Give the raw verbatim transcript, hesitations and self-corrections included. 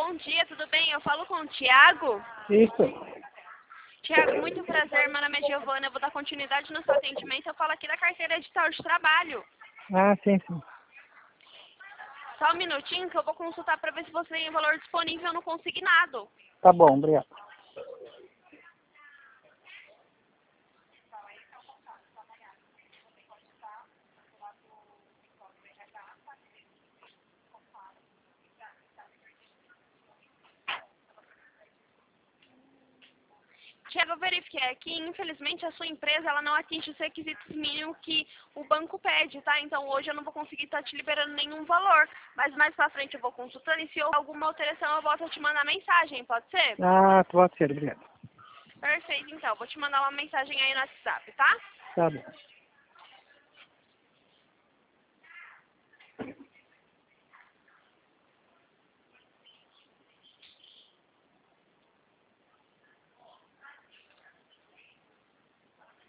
Bom dia, tudo bem? Eu falo com o Thiago. Isso. Thiago, muito prazer, meu nome é Giovana, eu vou dar continuidade no seu atendimento. Eu falo aqui da carteira digital de trabalho. Ah, sim, sim. Só um minutinho que eu vou consultar para ver se você tem valor disponível no consignado. Tá bom, obrigado. Thiago, eu verifiquei aqui, infelizmente a sua empresa ela não atinge os requisitos mínimos que o banco pede, tá? Então hoje eu não vou conseguir estar te liberando nenhum valor, mas mais pra frente eu vou consultando e se houver alguma alteração eu volto a te mandar mensagem, pode ser? Ah, pode ser, obrigado. Perfeito, então, vou te mandar uma mensagem aí no WhatsApp, tá? Tá bom.